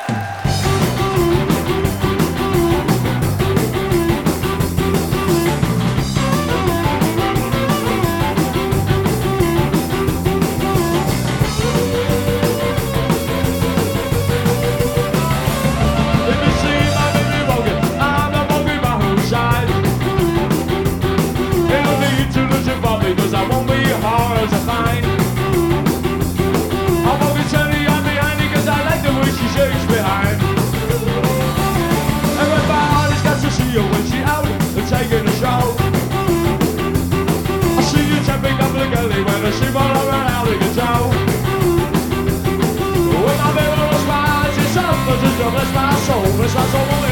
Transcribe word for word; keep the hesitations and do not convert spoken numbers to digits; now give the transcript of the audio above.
Because I won't be hard to find. I won't be turning on behind because I like the way she shakes behind. Everybody's got to see her when she's out and taking a show. I see you jumping up the gully when I see all around out of control. When my baby was mine, she suffers and bless my soul, bless my soul.